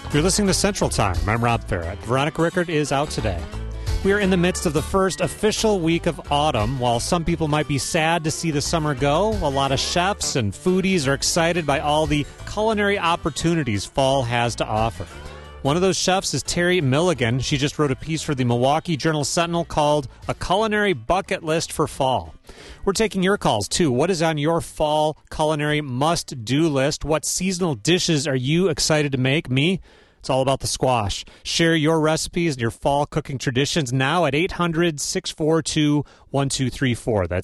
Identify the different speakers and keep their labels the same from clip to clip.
Speaker 1: You're listening to Central Time. I'm Rob Farrett. Veronica Rickert is out today. We are in the midst of the first official week of autumn. While some people might be sad to see the summer go, a lot of chefs and foodies are excited by all the culinary opportunities fall has to offer. One of those chefs is Terry Milligan. She just wrote a piece for the Milwaukee Journal-Sentinel called A Culinary Bucket List for Fall. We're taking your calls, too. What is on your fall culinary must-do list? What seasonal dishes are you excited to make? Me? It's all about the squash. Share your recipes and your fall cooking traditions now at 800-642-1234. That's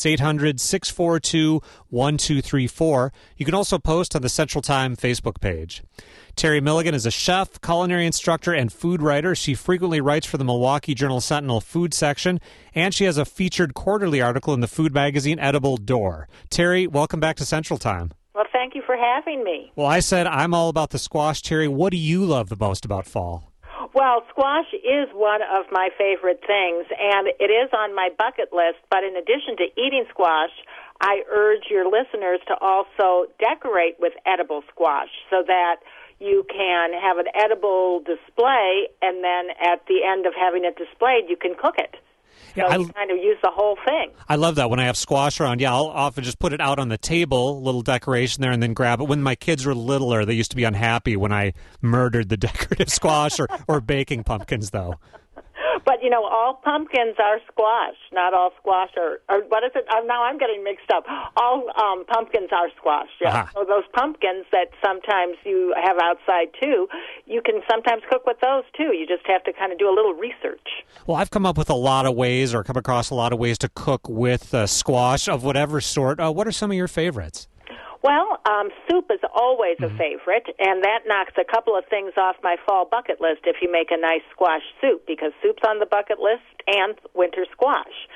Speaker 1: 800-642-1234. You can also post on the Central Time Facebook page. Terry Milligan is a chef, culinary instructor, and food writer. She frequently writes for the Milwaukee Journal-Sentinel food section, and she has a featured quarterly article in the food magazine Edible Door. Terry, welcome back to Central Time.
Speaker 2: Well, thank you for having me.
Speaker 1: Well, I said I'm all about the squash. Terry, what do you love the most about fall?
Speaker 2: Well, squash is one of my favorite things, and it is on my bucket list. But in addition to eating squash, I urge your listeners to also decorate with edible squash so that you can have an edible display, and then at the end of having it displayed, you can cook it. So you kind of use the whole thing. I
Speaker 1: love that. When I have squash around, I'll often just put it out on the table, little decoration there, and then grab it. When my kids were littler, they used to be unhappy when I murdered the decorative squash or baking pumpkins, though.
Speaker 2: But, all pumpkins are squash. Not all squash are, or what is it? Now I'm getting mixed up. All pumpkins are squash, yeah. Uh-huh. So those pumpkins that sometimes you have outside, too, you can sometimes cook with those, too. You just have to kind of do a little research.
Speaker 1: Well, I've come up with a lot of ways, or come across a lot of ways to cook with squash of whatever sort. What are some of your favorites?
Speaker 2: Well, soup is always a favorite, and that knocks a couple of things off my fall bucket list if you make a nice squash soup, because soup's on the bucket list and winter squash.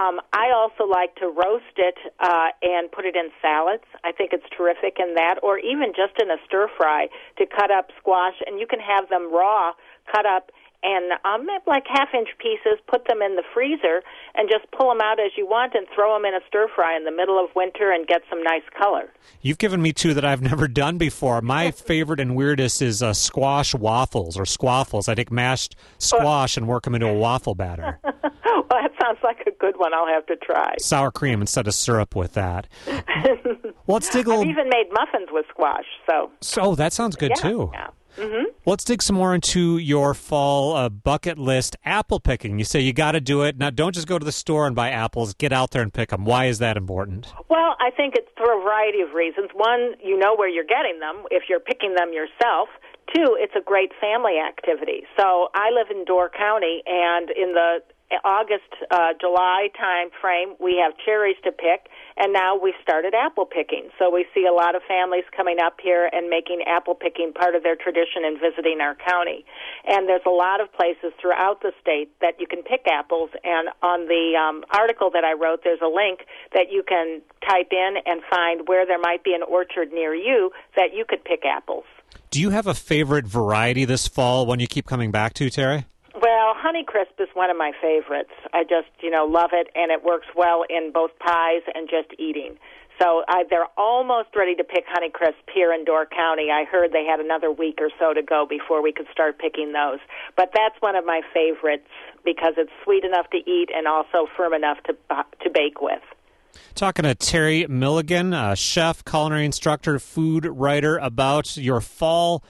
Speaker 2: I also like to roast it and put it in salads. I think it's terrific in that, or even just in a stir-fry to cut up squash, and you can have them raw, cut up, and like half-inch pieces, put them in the freezer, and just pull them out as you want and throw them in a stir-fry in the middle of winter and get some nice color.
Speaker 1: You've given me two that I've never done before. My favorite and weirdest is squash waffles or squaffles. I take mashed squash and work them into a waffle batter.
Speaker 2: Well, that sounds like a good one. I'll have to try.
Speaker 1: Sour cream instead of syrup with that. Well, let's dig a little...
Speaker 2: I've even made muffins with squash.
Speaker 1: So that sounds good, too.
Speaker 2: Yeah. Mm-hmm.
Speaker 1: Let's dig some more into your fall bucket list. Apple picking. You say you got to do it. Now, don't just go to the store and buy apples. Get out there and pick them. Why is that important?
Speaker 2: Well, I think it's for a variety of reasons. One, you know where you're getting them if you're picking them yourself. Two, it's a great family activity. So I live in Door County, and in the August, July time frame, we have cherries to pick, and now we've started apple picking. So we see a lot of families coming up here and making apple picking part of their tradition and visiting our county. And there's a lot of places throughout the state that you can pick apples, and on the article that I wrote, there's a link that you can type in and find where there might be an orchard near you that you could pick apples.
Speaker 1: Do you have a favorite variety this fall, one you keep coming back to, Terry?
Speaker 2: Well, Honeycrisp is one of my favorites. I just, love it, and it works well in both pies and just eating. So they're almost ready to pick Honeycrisp here in Door County. I heard they had another week or so to go before we could start picking those. But that's one of my favorites because it's sweet enough to eat and also firm enough to bake with.
Speaker 1: Talking to Terry Milligan, a chef, culinary instructor, food writer, about your fall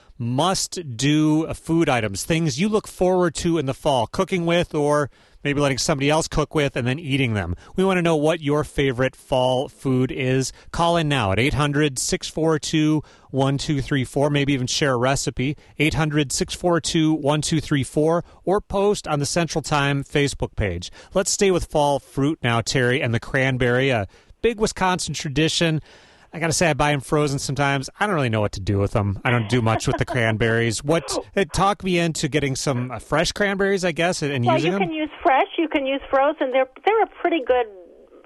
Speaker 1: must-do food items, things you look forward to in the fall, cooking with or maybe letting somebody else cook with and then eating them. We want to know what your favorite fall food is. Call in now at 800-642-1234. Maybe even share a recipe, 800-642-1234, or post on the Central Time Facebook page. Let's stay with fall fruit now, Terry, and the cranberry, a big Wisconsin tradition. I got to say, I buy them frozen sometimes. I don't really know what to do with them. I don't do much with the cranberries. Talk me into getting some fresh cranberries, I guess, and using them?
Speaker 2: Well, you can use fresh. You can use frozen. They're a pretty good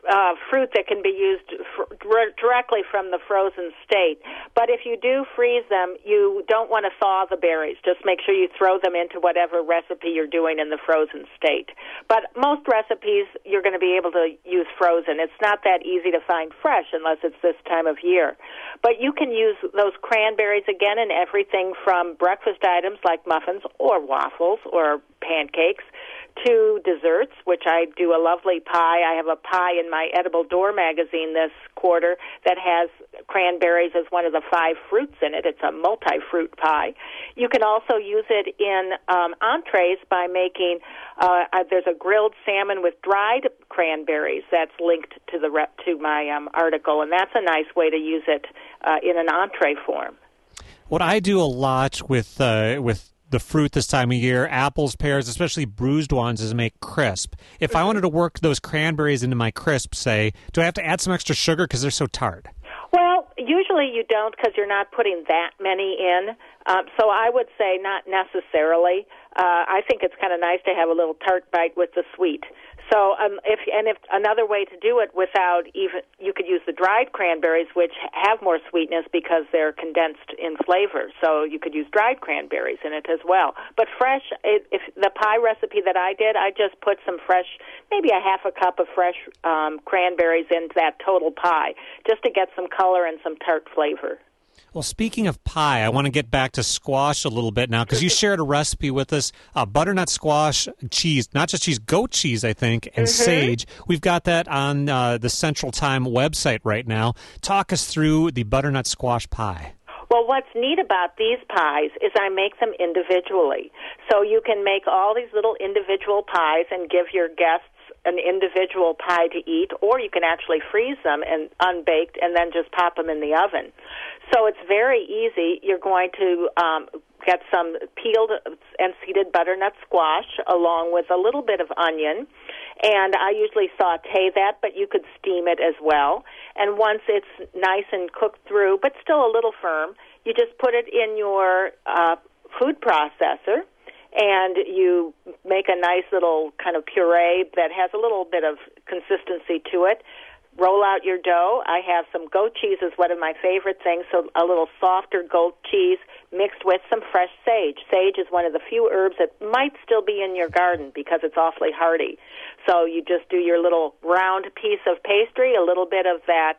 Speaker 2: fruit that can be used directly from the frozen state. But if you do freeze them, you don't want to thaw the berries. Just make sure you throw them into whatever recipe you're doing in the frozen state. But most recipes you're going to be able to use frozen. It's not that easy to find fresh unless it's this time of year. But you can use those cranberries again in everything from breakfast items like muffins or waffles or pancakes to desserts, which I do a lovely pie. I have a pie in my Edible Door magazine this quarter that has cranberries as one of the 5 fruits in it. It's a multi-fruit pie. You can also use it in entrees by making, there's a grilled salmon with dried cranberries that's linked to my article, and that's a nice way to use it in an entree form.
Speaker 1: What I do a lot with the fruit this time of year, apples, pears, especially bruised ones, is make crisp. If I wanted to work those cranberries into my crisp, say, do I have to add some extra sugar because they're so tart?
Speaker 2: Well, usually you don't because you're not putting that many in. So I would say not necessarily. I think it's kind of nice to have a little tart bite with the sweet. So if another way to do it without even, you could use the dried cranberries, which have more sweetness because they're condensed in flavor. So you could use dried cranberries in it as well. But fresh, if the pie recipe that I did, I just put some fresh, maybe a half a cup of fresh cranberries into that total pie, just to get some color and some tart flavor.
Speaker 1: Well, speaking of pie, I want to get back to squash a little bit now because you shared a recipe with us, butternut squash cheese, not just cheese, goat cheese, I think, and sage. We've got that on the Central Time website right now. Talk us through the butternut squash pie.
Speaker 2: Well, what's neat about these pies is I make them individually. So you can make all these little individual pies and give your guests an individual pie to eat, or you can actually freeze them and unbaked and then just pop them in the oven. So it's very easy. You're going to get some peeled and seeded butternut squash along with a little bit of onion, and I usually saute that, but you could steam it as well. And once it's nice and cooked through, but still a little firm, you just put it in your food processor, and you make a nice little kind of puree that has a little bit of consistency to it. Roll out your dough. I have some goat cheese is one of my favorite things, so a little softer goat cheese mixed with some fresh sage. Sage is one of the few herbs that might still be in your garden because it's awfully hardy. So you just do your little round piece of pastry, a little bit of that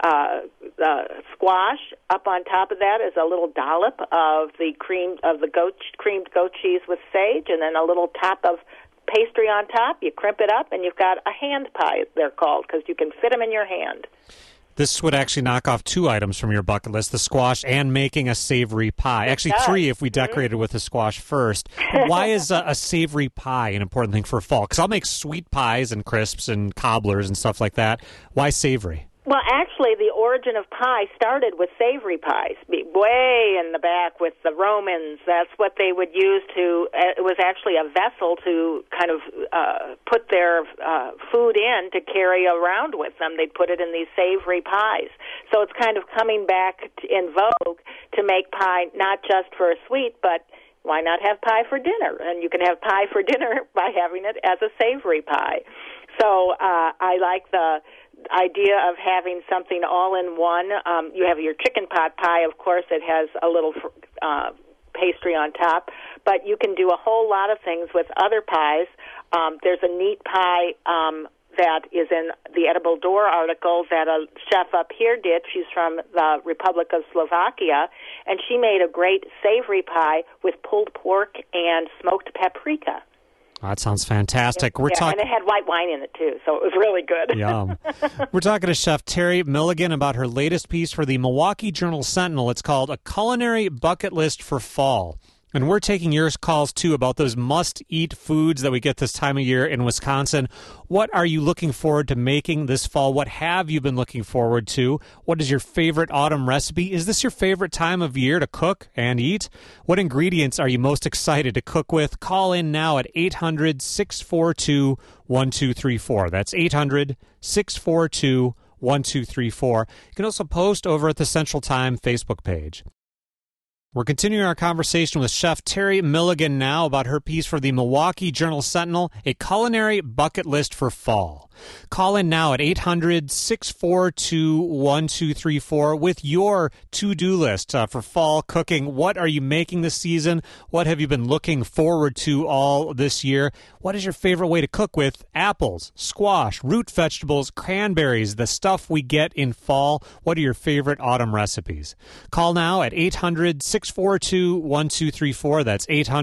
Speaker 2: squash. Up on top of that is a little dollop of the creamed goat cheese with sage, and then a little top of pastry on top. You crimp it up, and you've got a hand pie, they're called, because you can fit them in your hand.
Speaker 1: This would actually knock off 2 items from your bucket list, the squash and making a savory pie. Actually, 3 if we decorated with the squash first. Why is a savory pie an important thing for fall? Because I'll make sweet pies and crisps and cobblers and stuff like that. Why savory?
Speaker 2: Well, actually, the origin of pie started with savory pies, way in the back with the Romans. That's what they would use to, it was actually a vessel to kind of put their food in to carry around with them. They'd put it in these savory pies. So it's kind of coming back in vogue to make pie not just for a sweet, but why not have pie for dinner? And you can have pie for dinner by having it as a savory pie. So I like the idea of having something all in one. You have your chicken pot pie, of course, it has a little pastry on top, but you can do a whole lot of things with other pies. There's a neat pie that is in the Edible Door article that a chef up here did. She's from the Republic of Slovakia, and she made a great savory pie with pulled pork and smoked paprika.
Speaker 1: That sounds fantastic.
Speaker 2: And it had white wine in it, too, so it was really good.
Speaker 1: Yum. We're talking to Chef Terry Milligan about her latest piece for the Milwaukee Journal-Sentinel. It's called A Culinary Bucket List for Fall. And we're taking your calls, too, about those must-eat foods that we get this time of year in Wisconsin. What are you looking forward to making this fall? What have you been looking forward to? What is your favorite autumn recipe? Is this your favorite time of year to cook and eat? What ingredients are you most excited to cook with? Call in now at 800-642-1234. That's 800-642-1234. You can also post over at the Central Time Facebook page. We're continuing our conversation with Chef Terry Milligan now about her piece for the Milwaukee Journal-Sentinel, A Culinary Bucket List for Fall. Call in now at 800-642-1234 with your to-do list for fall cooking. What are you making this season? What have you been looking forward to all this year? What is your favorite way to cook with apples, squash, root vegetables, cranberries, the stuff we get in fall? What are your favorite autumn recipes? Call now at 800-642-1234. That's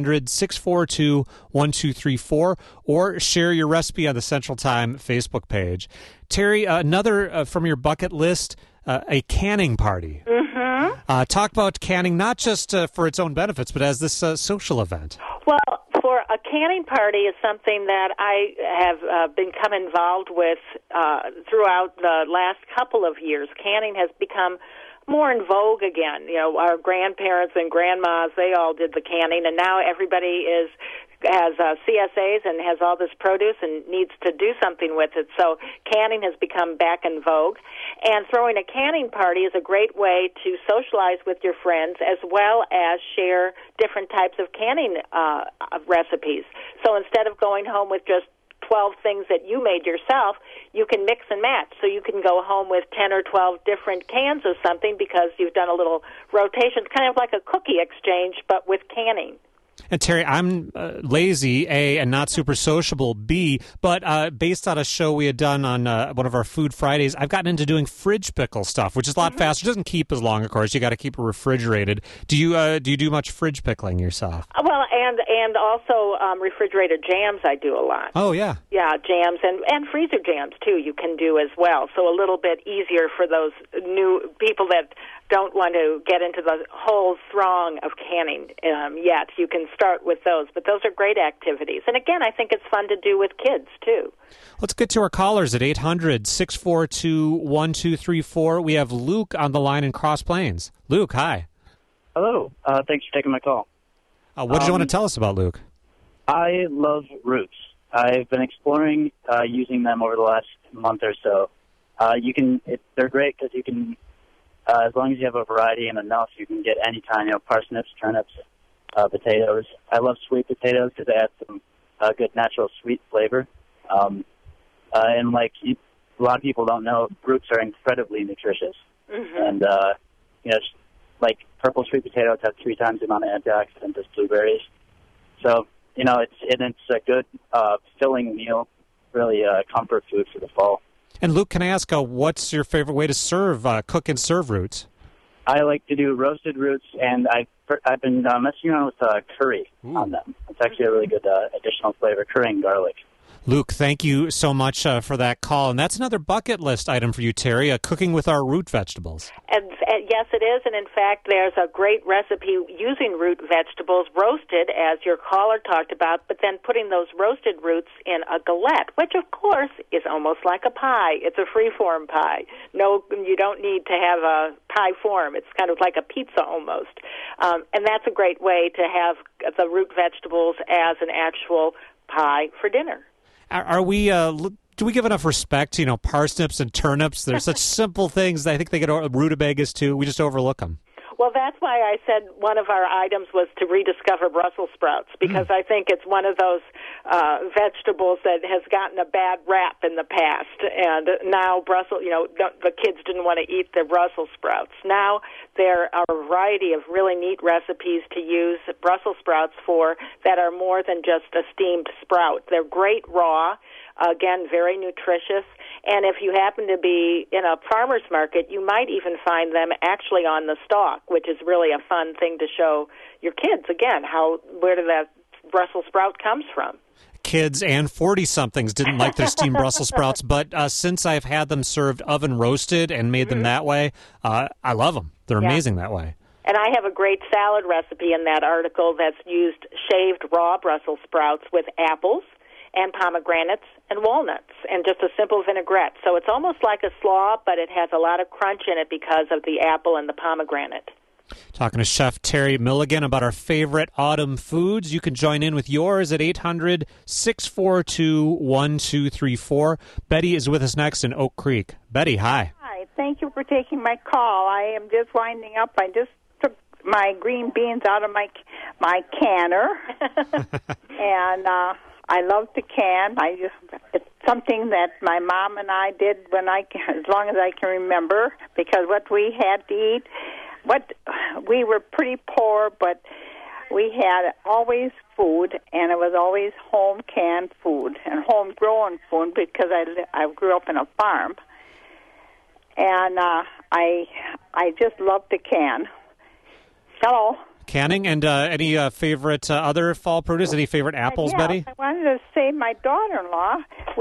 Speaker 1: 800-642-1234. Or share your recipe on the Central Time Facebook page. Terry, another from your bucket list, a canning party.
Speaker 2: Mm-hmm.
Speaker 1: Talk about canning, not just for its own benefits, but as this social event.
Speaker 2: Well, for a canning party is something that I have become involved with throughout the last couple of years. Canning has become more in vogue again. You know, our grandparents and grandmas, they all did the canning, and now everybody has CSAs and has all this produce and needs to do something with it. So canning has become back in vogue. And throwing a canning party is a great way to socialize with your friends as well as share different types of canning recipes. So instead of going home with just 12 things that you made yourself, you can mix and match. So you can go home with 10 or 12 different cans of something because you've done a little rotation. It's kind of like a cookie exchange, but with canning.
Speaker 1: And Terry, I'm lazy, A, and not super sociable, B, but based on a show we had done on one of our Food Fridays, I've gotten into doing fridge pickle stuff, which is a lot faster. It doesn't keep as long, of course. You got to keep it refrigerated. Do you do much fridge pickling yourself?
Speaker 2: Well, and also refrigerated jams I do a lot.
Speaker 1: Oh, yeah.
Speaker 2: Yeah, jams and freezer jams, too, you can do as well. So a little bit easier for those new people that don't want to get into the whole throng of canning yet. You can start with those, but those are great activities. And again, I think it's fun to do with kids, too.
Speaker 1: Let's get to our callers at 800-642-1234. We have Luke on the line in Cross Plains. Luke, hi.
Speaker 3: Hello. Thanks for taking my call.
Speaker 1: What did you want to tell us about, Luke?
Speaker 3: I love roots. I've been exploring using them over the last month or so. They're great because you can, as long as you have a variety and enough, you can get any kind, parsnips, turnips, potatoes. I love sweet potatoes because they add some good natural sweet flavor. And a lot of people don't know, roots are incredibly nutritious.
Speaker 2: Mm-hmm.
Speaker 3: And, like purple sweet potatoes have 3 times the amount of antioxidants as blueberries. So, it's a good filling meal, really comfort food for the fall.
Speaker 1: And Luke, can I ask, what's your favorite way to cook and serve roots?
Speaker 3: I like to do roasted roots, and I've been messing around with curry on them. It's actually a really good additional flavor, curry and garlic.
Speaker 1: Luke, thank you so much for that call. And that's another bucket list item for you, Terry, cooking with our root vegetables.
Speaker 2: And yes, it is. And in fact, there's a great recipe using root vegetables roasted, as your caller talked about, but then putting those roasted roots in a galette, which, of course, is almost like a pie. It's a free-form pie. No, you don't need to have a pie form. It's kind of like a pizza almost. And that's a great way to have the root vegetables as an actual pie for dinner.
Speaker 1: Are we? Do we give enough respect to parsnips and turnips? They're such simple things. I think they get rutabagas too. We just overlook them.
Speaker 2: Well, that's why I said one of our items was to rediscover Brussels sprouts, because I think it's one of those vegetables that has gotten a bad rap in the past. And now the kids didn't want to eat the Brussels sprouts. Now there are a variety of really neat recipes to use Brussels sprouts for that are more than just a steamed sprout. They're great raw. Again, very nutritious. And if you happen to be in a farmer's market, you might even find them actually on the stalk, which is really a fun thing to show your kids, again, where that Brussels sprout comes from.
Speaker 1: Kids and 40-somethings didn't like their steamed Brussels sprouts, but since I've had them served oven roasted and made them that way, I love them. They're amazing that way.
Speaker 2: And I have a great salad recipe in that article that's used shaved raw Brussels sprouts with apples and pomegranates and walnuts, and just a simple vinaigrette. So it's almost like a slaw, but it has a lot of crunch in it because of the apple and the pomegranate.
Speaker 1: Talking to Chef Terry Milligan about our favorite autumn foods. You can join in with yours at 800-642-1234. Betty is with us next in Oak Creek. Betty, hi.
Speaker 4: Hi. Thank you for taking my call. I am just winding up. I just took my green beans out of my canner, and I love to can. It's something that my mom and I did as long as I can remember, because what we had to eat, we were pretty poor, but we had always food, and it was always home canned food and home grown food, because I grew up in a farm, and I just love to can. Hello.
Speaker 1: Canning, and any favorite other fall produce? Any favorite apples, Betty?
Speaker 4: I wanted to say my daughter-in-law,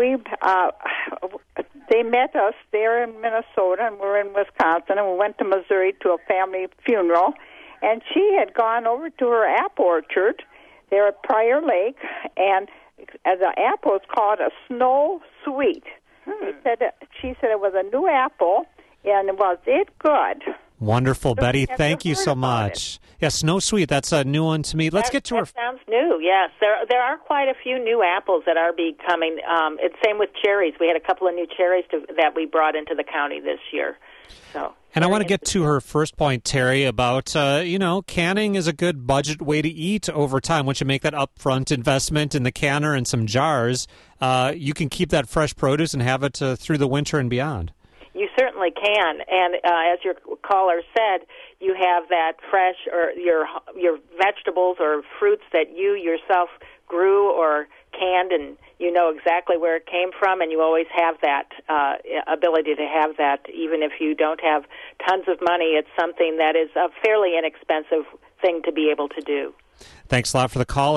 Speaker 4: they met us there in Minnesota, and we're in Wisconsin, and we went to Missouri to a family funeral, and she had gone over to her apple orchard there at Prior Lake, and the apple is called a Snow Sweet. She said it was a new apple, and was it good?
Speaker 1: Wonderful, Betty. Thank you so much. Yeah, Snow Sweet, that's a new one to me. Let's get to her.
Speaker 2: That sounds new, yes. There are quite a few new apples that are becoming. It's same with cherries. We had a couple of new cherries that we brought into the county this year.
Speaker 1: And I want to get to her first point, Terry, about, canning is a good budget way to eat over time. Once you make that upfront investment in the canner and some jars, you can keep that fresh produce and have it through the winter and beyond.
Speaker 2: You certainly can, and as your caller said, you have that fresh, or your vegetables or fruits that you yourself grew or canned, and you know exactly where it came from, and you always have that ability to have that, even if you don't have tons of money. It's something that is a fairly inexpensive thing to be able to do.
Speaker 1: Thanks a lot for the call at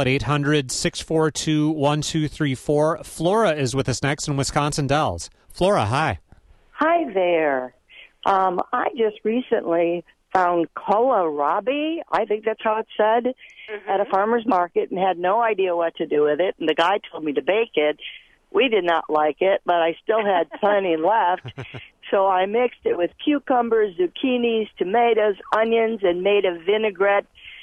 Speaker 1: 800-642-1234. Flora is with us next in Wisconsin Dells. Flora, hi.
Speaker 5: Hi there. I just recently found kohlrabi, I think that's how it's said, at a farmer's market, and had no idea what to do with it. And the guy told me to bake it. We did not like it, but I still had plenty left. So I mixed it with cucumbers, zucchinis, tomatoes, onions, and made a vinaigrette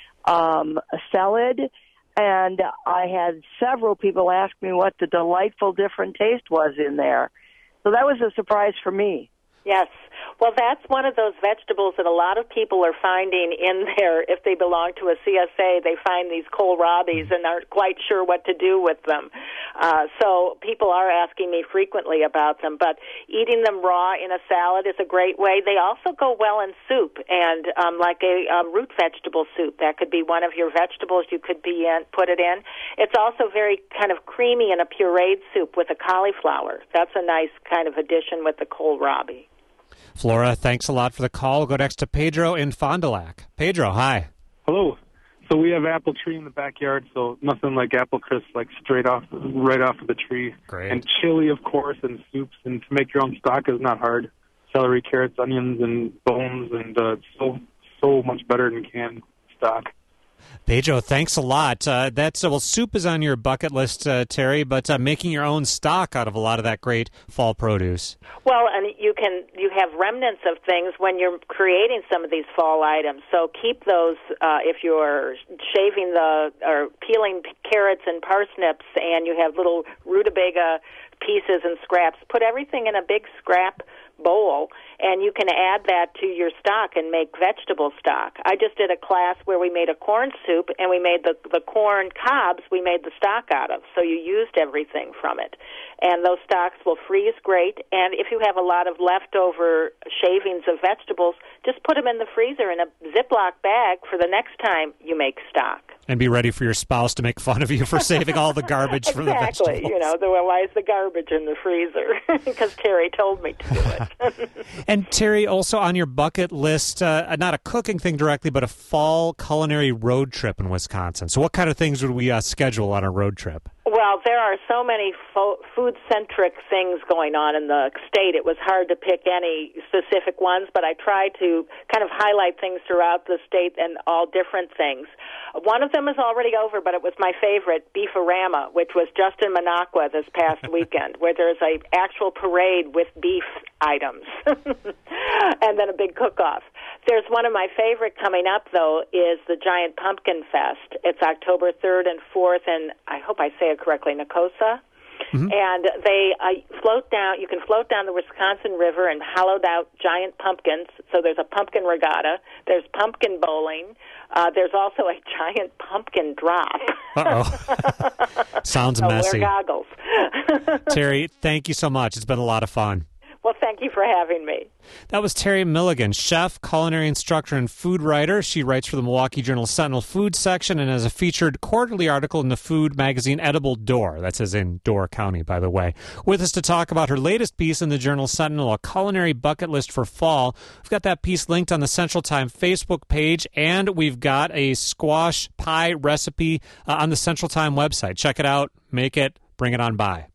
Speaker 5: salad. And I had several people ask me what the delightful different taste was in there. So that was a surprise for me.
Speaker 2: Yes. Well, that's one of those vegetables that a lot of people are finding in there. If they belong to a CSA, they find these kohlrabis and aren't quite sure what to do with them. So people are asking me frequently about them. But eating them raw in a salad is a great way. They also go well in soup, and like a root vegetable soup. That could be one of your vegetables you could put it in. It's also very kind of creamy in a pureed soup with a cauliflower. That's a nice kind of addition with the kohlrabi.
Speaker 1: Flora, thanks a lot for the call. We'll go next to Pedro in Fond du Lac. Pedro, hi.
Speaker 6: Hello. So we have apple tree in the backyard, so nothing like apple crisp, like right off of the tree.
Speaker 1: Great.
Speaker 6: And chili, of course, and soups. And to make your own stock is not hard. Celery, carrots, onions, and bones, and so much better than canned stock.
Speaker 1: Pedro, thanks a lot. Soup is on your bucket list, Terry, but making your own stock out of a lot of that great fall produce.
Speaker 2: Well, and you have remnants of things when you're creating some of these fall items. So keep those if you're shaving or peeling carrots and parsnips, and you have little rutabaga pieces and scraps. Put everything in a big scrap bowl, and you can add that to your stock and make vegetable stock. I just did a class where we made a corn soup, and we made the corn cobs we made the stock out of, so you used everything from it. And those stocks will freeze great, and if you have a lot of leftover shavings of vegetables, just put them in the freezer in a Ziploc bag for the next time you make stock.
Speaker 1: And be ready for your spouse to make fun of you for saving all the garbage from the vegetables.
Speaker 2: Exactly. Why is the garbage in the freezer? Because Terry told me to do it.
Speaker 1: And Terry, also on your bucket list, not a cooking thing directly, but a fall culinary road trip in Wisconsin. So what kind of things would we schedule on a road trip?
Speaker 2: Well, there are so many food-centric things going on in the state. It was hard to pick any specific ones, but I tried to kind of highlight things throughout the state and all different things. One of them is already over, but it was my favorite, Beef-A-Rama, which was just in Minocqua this past weekend, where there's an actual parade with beef items and then a big cook-off. There's one of my favorite coming up, though, is the Giant Pumpkin Fest. It's October 3rd and 4th, and I hope I say it correctly, Nicosa. and they float down. You can float down the Wisconsin River in hollowed-out giant pumpkins. So there's a pumpkin regatta. There's pumpkin bowling. There's also a giant pumpkin drop.
Speaker 1: Uh-oh. Sounds messy.
Speaker 2: Wear goggles.
Speaker 1: Terry, thank you so much. It's been a lot of fun.
Speaker 2: Well, thank you for having me.
Speaker 1: That was Terry Milligan, chef, culinary instructor, and food writer. She writes for the Milwaukee Journal Sentinel food section and has a featured quarterly article in the food magazine Edible Door. That's as in Door County, by the way. With us to talk about her latest piece in the Journal Sentinel, a culinary bucket list for fall. We've got that piece linked on the Central Time Facebook page, and we've got a squash pie recipe on the Central Time website. Check it out, make it, bring it on by.